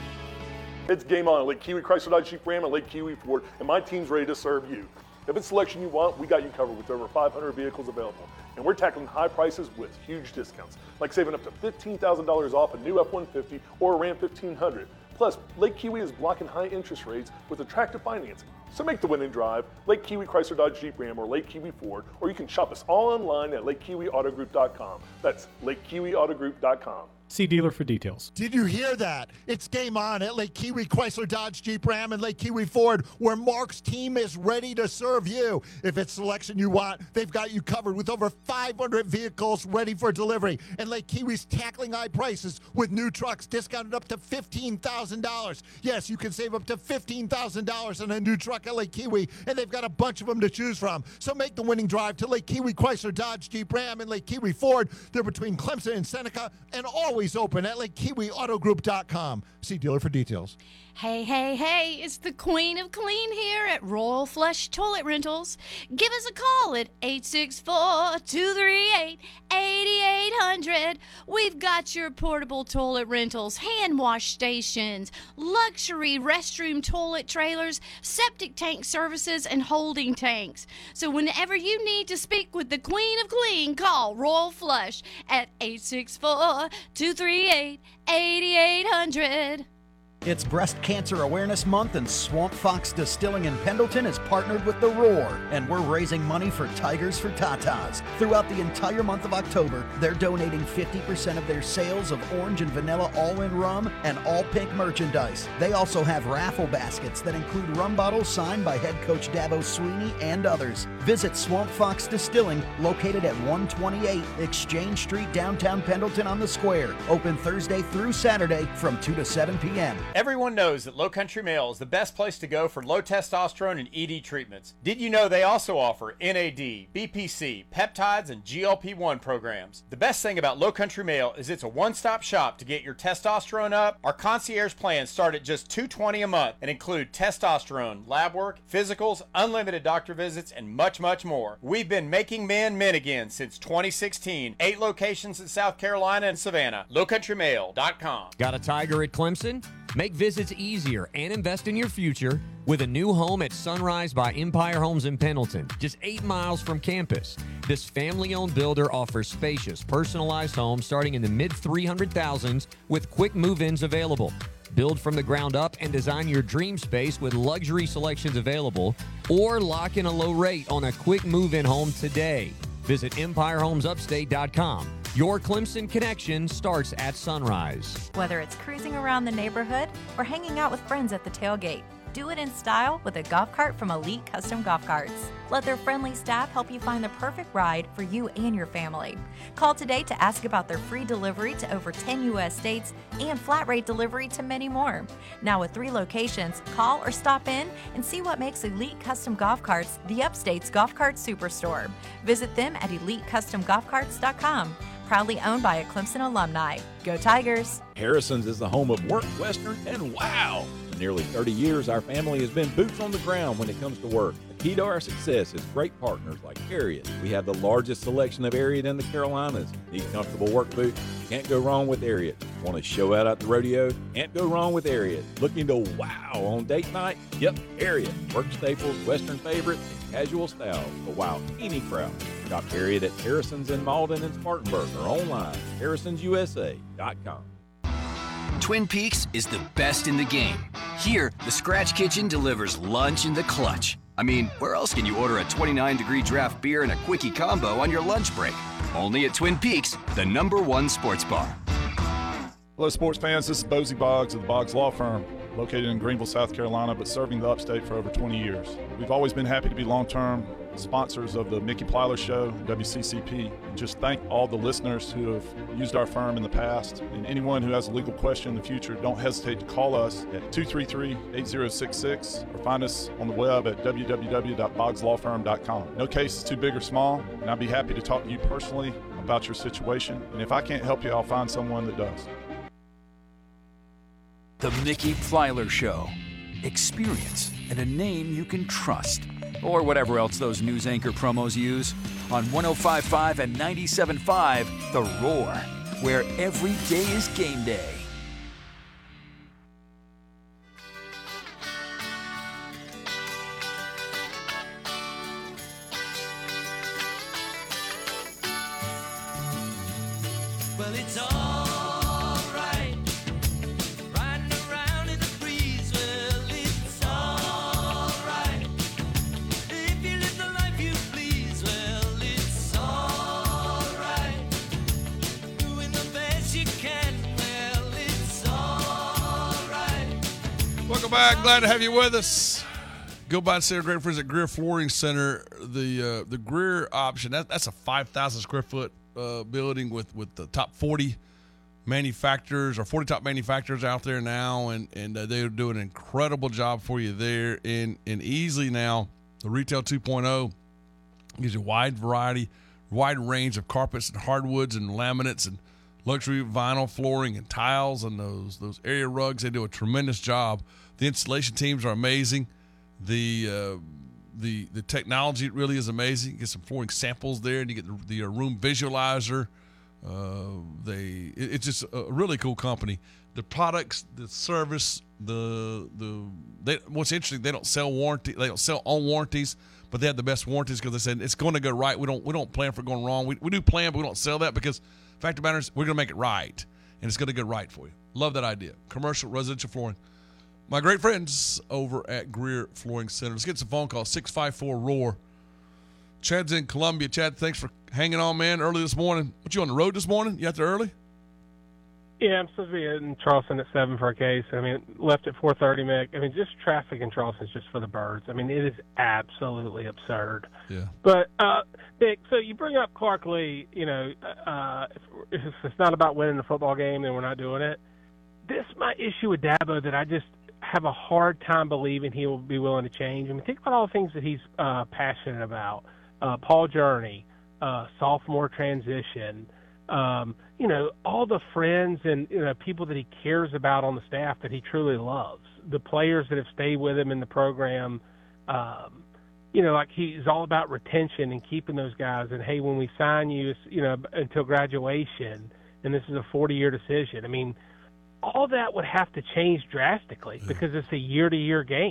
It's game on at Lake Kiwi Chrysler Dodge Jeep Ram and Lake Kiwi Ford, and my team's ready to serve you. If it's selection you want, we got you covered with over five hundred vehicles available. And we're tackling high prices with huge discounts, like saving up to fifteen thousand dollars off a new F one fifty or a Ram fifteen hundred. Plus, Lake Kiwi is blocking high interest rates with attractive financing. So make the winning drive, Lake Kiwi Chrysler Dodge Jeep Ram or Lake Kiwi Ford, or you can shop us all online at lake kiwi auto group dot com. That's lake kiwi auto group dot com. See dealer for details. Did you hear that? It's game on at Lake Kiwi Chrysler Dodge Jeep Ram and Lake Kiwi Ford, where Mark's team is ready to serve you. If it's selection you want, they've got you covered with over five hundred vehicles ready for delivery. And Lake Kiwi's tackling high prices with new trucks discounted up to fifteen thousand dollars. Yes, you can save up to fifteen thousand dollars on a new truck at Lake Kiwi, and they've got a bunch of them to choose from. So make the winning drive to Lake Kiwi Chrysler Dodge Jeep Ram and Lake Kiwi Ford. They're between Clemson and Seneca and always open at lake kiwi auto group dot com. See dealer for details. Hey, hey, hey, it's the Queen of Clean here at Royal Flush Toilet Rentals. Give us a call at eight six four, two three eight, eight eight zero zero. We've got your portable toilet rentals, hand wash stations, luxury restroom toilet trailers, septic tank services, and holding tanks. So whenever you need to speak with the Queen of Clean, call Royal Flush at eight six four, two three eight, eight eight zero zero. It's Breast Cancer Awareness Month, and Swamp Fox Distilling in Pendleton is partnered with The Roar, and we're raising money for Tigers for Tatas. Throughout the entire month of October, they're donating fifty percent of their sales of orange and vanilla all-in rum and all-pink merchandise. They also have raffle baskets that include rum bottles signed by head coach Dabo Swinney and others. Visit Swamp Fox Distilling, located at one twenty-eight Exchange Street, downtown Pendleton on the Square. Open Thursday through Saturday from two to seven p.m. Everyone knows that Low Country Male is the best place to go for low testosterone and E D treatments. Did you know they also offer N A D, B P C, peptides, and G L P one programs? The best thing about Low Country Male is it's a one-stop shop to get your testosterone up. Our concierge plans start at just two hundred twenty dollars a month and include testosterone, lab work, physicals, unlimited doctor visits, and much, much more. We've been making men men again since twenty sixteen. Eight locations in South Carolina and Savannah. low country male dot com. Got a Tiger at Clemson? Make visits easier and invest in your future with a new home at Sunrise by Empire Homes in Pendleton, just eight miles from campus. This family-owned builder offers spacious, personalized homes starting in the mid three hundred thousands with quick move-ins available. Build from the ground up and design your dream space with luxury selections available, or lock in a low rate on a quick move-in home today. Visit empire homes upstate dot com. Your Clemson connection starts at Sunrise. Whether it's cruising around the neighborhood or hanging out with friends at the tailgate, Do it in style with a golf cart from Elite Custom Golf Carts. Let their friendly staff help you find the perfect ride for you and your family. Call today to ask about their free delivery to over ten U S states and flat rate delivery to many more. Now with three locations, call or stop in and see what makes Elite Custom Golf Carts the Upstate's Golf Cart Superstore. Visit them at elite custom golf carts dot com. Proudly owned by a Clemson alumni. Go Tigers! Harrison's is the home of work, Western, and wow! For nearly thirty years, our family has been boots on the ground when it comes to work. The key to our success is great partners like Ariat. We have the largest selection of Ariat in the Carolinas. Need comfortable work boots? Can't go wrong with Ariat. Want to show out at the rodeo? Can't go wrong with Ariat. Looking to wow on date night? Yep, Ariat. Work staples, Western favorites, and casual styles to wow any crowd. Shop Ariat at Harrison's in Malden and Spartanburg or online, harrisons u s a dot com. Twin Peaks is the best in the game. Here, the Scratch Kitchen delivers lunch in the clutch. I mean, where else can you order a twenty-nine degree draft beer and a quickie combo on your lunch break? Only at Twin Peaks, the number one sports bar. Hello, sports fans. This is Bozy Boggs of the Boggs Law Firm, located in Greenville, South Carolina, but serving the upstate for over twenty years. We've always been happy to be long-term sponsors of the Mickey Plyler Show, W C C P. Just thank all the listeners who have used our firm in the past, and anyone who has a legal question in the future, don't hesitate to call us at two three three, eight zero six six or find us on the web at w w w dot boggs law firm dot com. No case is too big or small, and I'd be happy to talk to you personally about your situation, and if I can't help you, I'll find someone that does. The Mickey Plyler Show. Experience and a name you can trust. Or whatever else those news anchor promos use. On one oh five point five and ninety-seven point five, The Roar, where every day is game day. Well, it's all right. Riding around in the breeze. Well, it's all right. If you live the life you please. Well, it's all right. Doing the best you can. Well, it's all right. Welcome back. Glad to have you with us. Go by and see our great friends at Greer Flooring Center. The uh, the Greer option, that, that's a five thousand square foot uh, building with, with the top forty manufacturers or forty top manufacturers out there now, and, and uh, they're doing an incredible job for you there. And, and easily now, the Retail two point oh gives you a wide variety, wide range of carpets and hardwoods and laminates and luxury vinyl flooring and tiles and those those area rugs. They do a tremendous job. The installation teams are amazing. The uh, the the technology really is amazing. You get some flooring samples there, and you get the, the uh, room visualizer. Uh, they it, it's just a really cool company. The products, the service, the the they, what's interesting, they don't sell warranty. They don't sell on warranties, but they have the best warranties because they said it's going to go right. We don't we don't plan for going wrong. We we do plan, but we don't sell that because the fact of the matter is we're going to make it right, and it's going to go right for you. Love that idea. Commercial, residential flooring. My great friends over at Greer Flooring Center. Let's get some phone calls. six five four roar. Chad's in Columbia. Chad, thanks for hanging on, man, early this morning. What, you on the road this morning? You out there early? Yeah, I'm supposed to be in Charleston at seven for a case. I mean, left at four thirty, Mick. I mean, just traffic in Charleston is just for the birds. I mean, it is absolutely absurd. Yeah. But, uh, Nick, so you bring up Clark Lee, you know, uh, if, if it's not about winning the football game, then we're not doing it. This is my issue with Dabo that I just have a hard time believing he will be willing to change. I mean, think about all the things that he's uh, passionate about. Uh, Paul Journey, uh, sophomore transition, um, you know, all the friends and you know, people that he cares about on the staff that he truly loves, the players that have stayed with him in the program. Um, you know, like he's all about retention and keeping those guys. And, hey, when we sign you, it's, you know, until graduation, and this is a forty-year decision. I mean, all that would have to change drastically because it's a year-to-year game.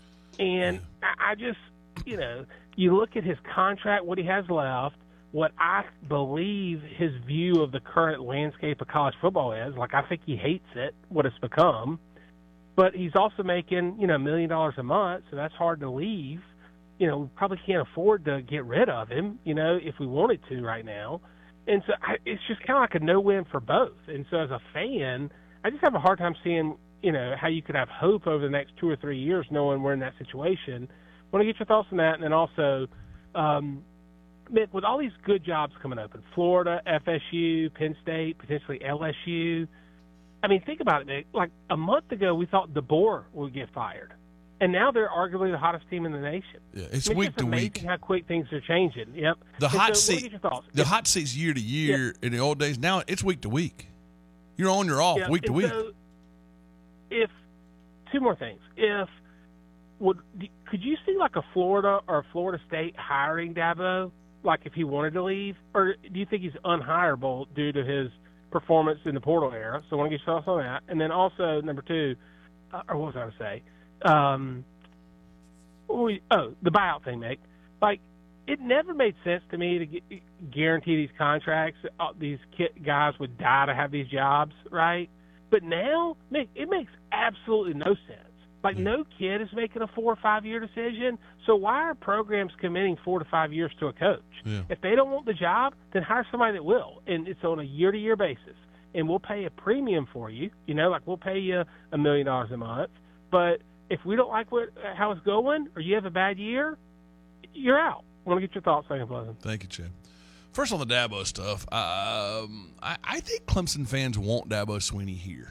And I, I just, you know, you look at his contract, what he has left, what I believe his view of the current landscape of college football is. Like, I think he hates it, what it's become. But he's also making, you know, a million dollars a month, so that's hard to leave. You know, we probably can't afford to get rid of him, you know, if we wanted to right now. And so I, it's just kind of like a no-win for both. And so as a fan, I just have a hard time seeing you know, how you could have hope over the next two or three years knowing we're in that situation. I want to get your thoughts on that. And then also, um, Mick, with all these good jobs coming open, Florida, F S U, Penn State, potentially L S U, I mean, think about it, Mick. Like a month ago, we thought DeBoer would get fired. And now they're arguably the hottest team in the nation. Yeah, it's I mean, week it's to amazing week. how quick things are changing. Yep. The And hot so, what seat, are your thoughts? the If- hot seat's year to year in the old days. Now it's week to week. You're on, you're off, Yeah, week to and week. So if two more things, if would could you see like a Florida or a Florida State hiring Dabo, like if he wanted to leave, or do you think he's unhireable due to his performance in the portal era? So I want to get your thoughts on that. And then also number two, uh, or what was I going to say? Um, what were we- oh, the buyout thing, Mick. Like it never made sense to me to get, guarantee these contracts. Uh, these ki- guys would die to have these jobs, right? But now, Mick, it makes absolutely no sense. Like, no kid is making a four or five-year decision, so why are programs committing four to five years to a coach? Yeah. If they don't want the job, then hire somebody that will, and it's on a year-to-year basis. And we'll pay a premium for you, you know, like we'll pay you a million dollars a month. But if we don't like what how it's going or you have a bad year, you're out. I want to get your thoughts, Second Pleasant. Thank you, Chad. First on the Dabo stuff, um, I, I think Clemson fans want Dabo Swinney here.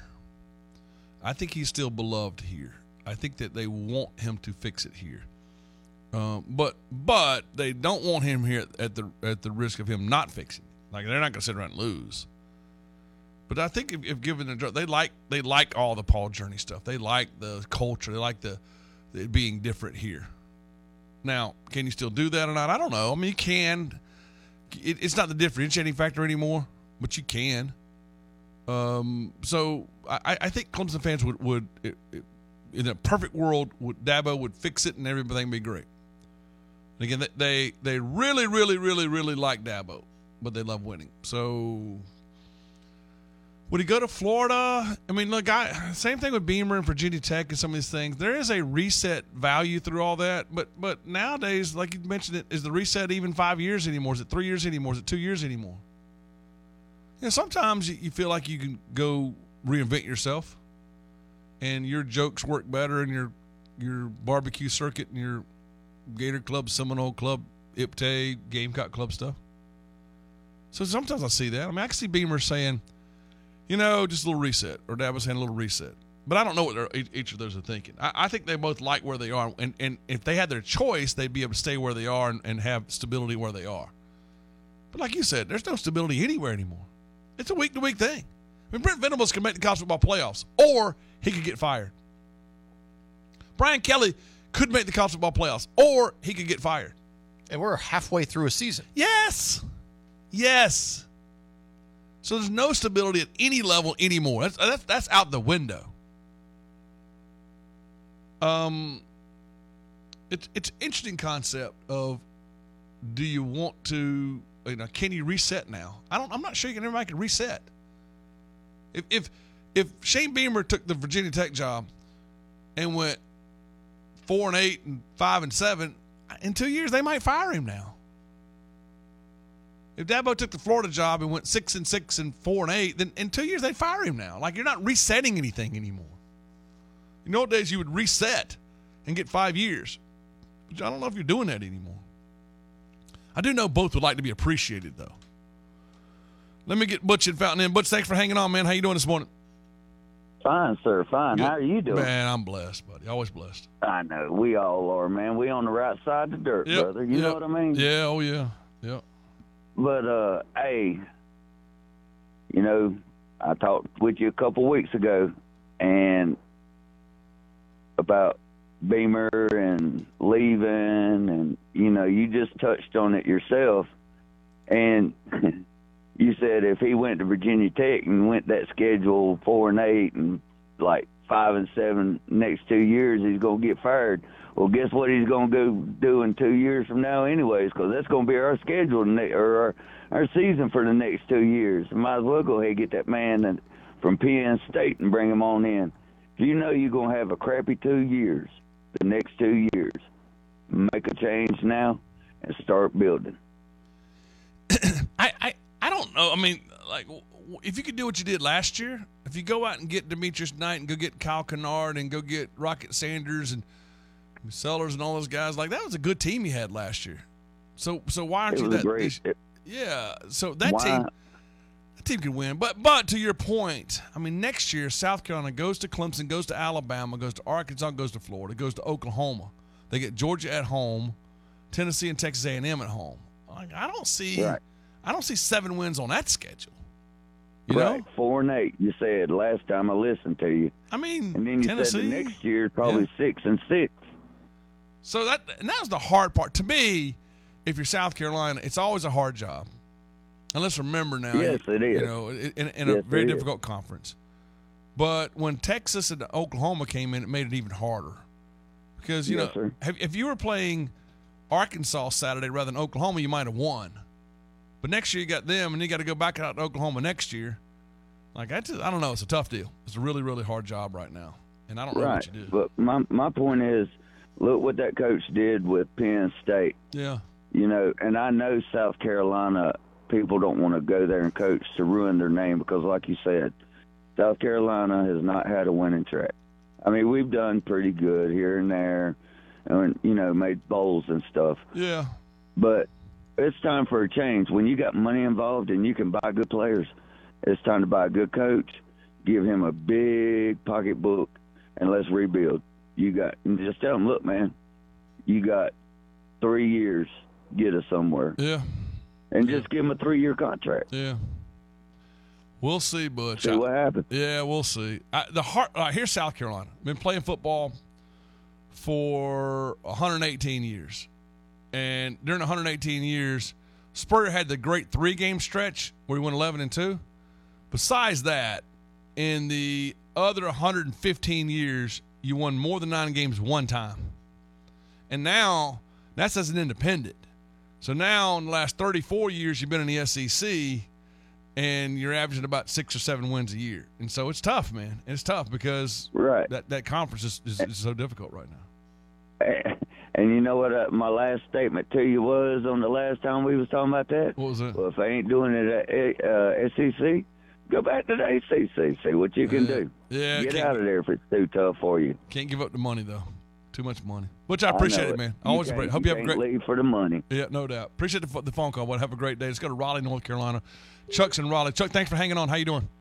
I think he's still beloved here. I think that they want him to fix it here, um, but but they don't want him here at the at the risk of him not fixing it. Like they're not going to sit around and lose. But I think if, if given the they like they like all the Paul Journey stuff. They like the culture. They like the, the it being different here. Now, can you still do that or not? I don't know. I mean, you can. It, it's not the differentiating factor anymore, but you can. Um, so I, I think Clemson fans would would. It, it, in a perfect world, would Dabo would fix it and everything would be great. And again, they they really, really, really, really like Dabo, but they love winning. So would he go to Florida? I mean, look, I, same thing with Beamer and Virginia Tech and some of these things. There is a reset value through all that, but but nowadays, like you mentioned, it is the reset even five years anymore? Is it three years anymore? Is it two years anymore? You know, sometimes you, you feel like you can go reinvent yourself. And your jokes work better in your your barbecue circuit and your Gator Club, Seminole Club, I P T A, Gamecock Club stuff. So sometimes I see that. I mean, I can see Beamer saying, you know, just a little reset, or Dabo saying a little reset. But I don't know what each of those are thinking. I, I think they both like where they are, and, and if they had their choice, they'd be able to stay where they are and, and have stability where they are. But like you said, there's no stability anywhere anymore. It's a week-to-week thing. I mean, Brent Venables can make the college football playoffs, or he could get fired. Brian Kelly could make the college football playoffs, or he could get fired. And we're halfway through a season. Yes. Yes. So there's no stability at any level anymore. That's that's, that's out the window. Um, it's it's an interesting concept of, do you want to, you know, can you reset now? I don't. I'm not sure you can everybody can reset. If if if Shane Beamer took the Virginia Tech job and went four and eight and five and seven, in two years they might fire him now. If Dabo took the Florida job and went six and six and four and eight, then in two years they'd fire him now. Like, you're not resetting anything anymore. You know, days you would reset and get five years. But I don't know if you're doing that anymore. I do know both would like to be appreciated, though. Let me get Butch and Fountain in. Butch, thanks for hanging on, man. How you doing this morning? Fine, sir. Fine. Good. How are you doing? Man, I'm blessed, buddy. Always blessed. I know. We all are, man. We on the right side of the dirt, Yep. brother. You Yep. know what I mean? Yeah, oh, yeah. Yeah. But, uh, hey, you know, I talked with you a couple weeks ago and about Beamer and leaving, and, you know, you just touched on it yourself. And you said if he went to Virginia Tech and went that schedule four and eight and like five and seven next two years, he's going to get fired. Well, guess what he's going to go do in two years from now anyways, because that's going to be our schedule or our, our season for the next two years. Might as well go ahead and get that man from Penn State and bring him on in. If you know you're going to have a crappy two years, the next two years, make a change now and start building. I, I, I don't know. I mean, like, if you could do what you did last year, if if you go out and get Demetrius Knight and go get Kyle Kennard and go get Rocket Sanders and Sellers and all those guys, like that was a good team you had last year. So so why aren't It you was that? great. It- yeah. So that Why- team, that team can win. But but to your point, I mean, next year South Carolina goes to Clemson, goes to Alabama, goes to Arkansas, goes to Florida, goes to Oklahoma. They get Georgia at home, Tennessee and Texas A and M at home. Like, I don't see, Right. I don't see seven wins on that schedule. You right, know? four and eight. You said last time I listened to you. I mean, and then you Tennessee, said the next year probably six and six. So that and that was the hard part to me. If you're South Carolina, it's always a hard job. And let's remember now, Yes, it is. You know, in, in Yes, a it very is. difficult conference. But when Texas and Oklahoma came in, it made it even harder. Because you Yes, know, sir. if, if you were playing Arkansas Saturday rather than Oklahoma, you might have won. But next year you got them, and you got to go back out to Oklahoma next year. Like that's, just, I don't know, it's a tough deal. It's a really, really hard job right now, and I don't know Right. what you do. But my my point is, look what that coach did with Penn State. Yeah. You know, and I know South Carolina people don't want to go there and coach to ruin their name because, like you said, South Carolina has not had a winning track. I mean, we've done pretty good here and there, and you know, made bowls and stuff. Yeah. But it's time for a change. When you got money involved and you can buy good players, it's time to buy a good coach, give him a big pocketbook, and let's rebuild. You got, and just tell him, look, man, you got three years, get us somewhere. Yeah. And just give him a three-year contract. Yeah. We'll see, Butch. See I- what happens. Yeah, we'll see. I, the heart. Uh, here's South Carolina. Been playing football for one hundred eighteen years, and during one hundred eighteen years, Spurrier had the great three-game stretch where he went eleven and two. Besides that, in the other one hundred fifteen years, you won more than nine games one time, and now that's as an independent. So now, in the last thirty-four years, you've been in the S E C. And you're averaging about six or seven wins a year. And so it's tough, man. It's tough because right. that, that conference is, is, is so difficult right now. And you know what uh, my last statement to you was on the last time we was talking about that? What was that? Well, if I ain't doing it at uh, S E C, go back to the A C C, see what you can Yeah. do. Yeah, Get can't- out of there if it's too tough for you. Can't give up the money, though. Too much money. Which I appreciate know it, it. man. You Always can't- appreciate Hope you you have a can't great leave for the money. Yeah, no doubt. Appreciate the, pho- the phone call. Well, have a great day. Let's go to Raleigh, North Carolina. Chuck's in Raleigh. Chuck, thanks for hanging on. How you doing?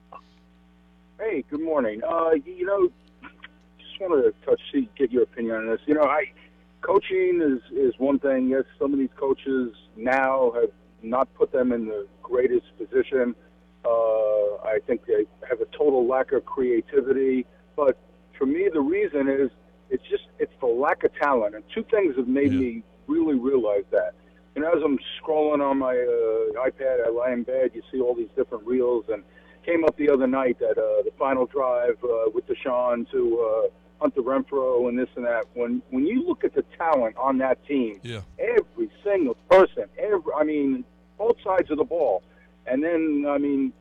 Hey, good morning. Uh, you, you know, just wanted to touch, see, get your opinion on this. You know, I coaching is is one thing. Yes, some of these coaches now have not put them in the greatest position. Uh, I think they have a total lack of creativity. But for me, the reason is it's just it's the lack of talent. And two things have made me really realize that. And as I'm scrolling on my uh, iPad, I lie in bed, you see all these different reels, and came up the other night that uh, the final drive uh, with Deshaun to uh, Hunter Renfro and this and that. When when you look at the talent on that team, yeah. every single person, every I mean, both sides of the ball, and then I mean,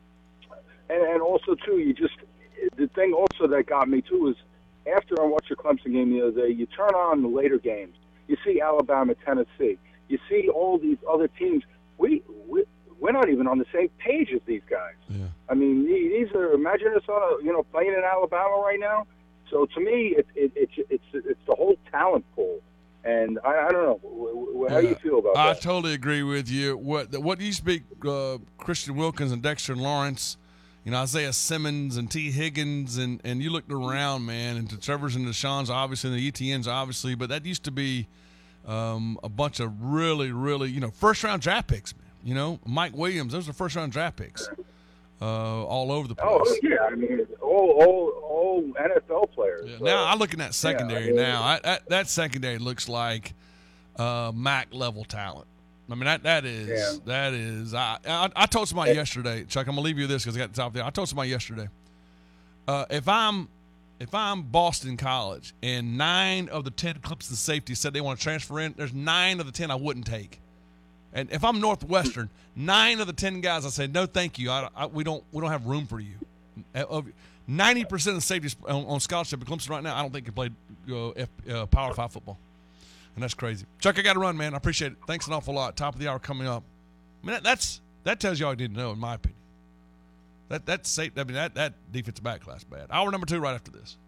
and, and also too, you just the thing also that got me too is after I watched the Clemson game the other day, you turn on the later games, you see Alabama, Tennessee. You see all these other teams. We, we we're not even on the same page as these guys. Yeah. I mean, these are imagine us on a you know playing in Alabama right now. So to me, it, it, it's it's it's the whole talent pool, and I, I don't know. W- w- How do you feel about I that? totally agree with you. What what you speak, uh, Christian Wilkins and Dexter Lawrence, you know, Isaiah Simmons and T. Higgins, and, and you looked around, man, and to Trevor's and Deshaun's, obviously, and the E T N's, obviously, but that used to be um, a bunch of really, really, you know, first-round draft picks, man. You know, Mike Williams, those are first-round draft picks uh, all over the place. Oh yeah, I mean, all all all N F L players. Yeah, so- now I look at that secondary. Yeah, I mean, now I, that, that secondary looks like uh, Mac level talent. I mean that that is Yeah. that is. I, I I told somebody yesterday, Chuck. I'm gonna leave you with this because I got the top there. I told somebody yesterday. Uh, if I'm if I'm Boston College and nine of the ten Clemson safeties said they want to transfer in, there's nine of the ten I wouldn't take. And if I'm Northwestern, nine of the ten guys I said no, thank you. I, I, we don't we don't have room for you. Of ninety percent of the safeties on, on scholarship at Clemson right now, I don't think can play uh, F, uh, Power Five football, and that's crazy. Chuck, I got to run, man. I appreciate it. Thanks an awful lot. Top of the hour coming up. I mean, that, that's that tells you all you need to know, in my opinion. That that's safe. I mean that that defensive back class bad. Hour number two right after this.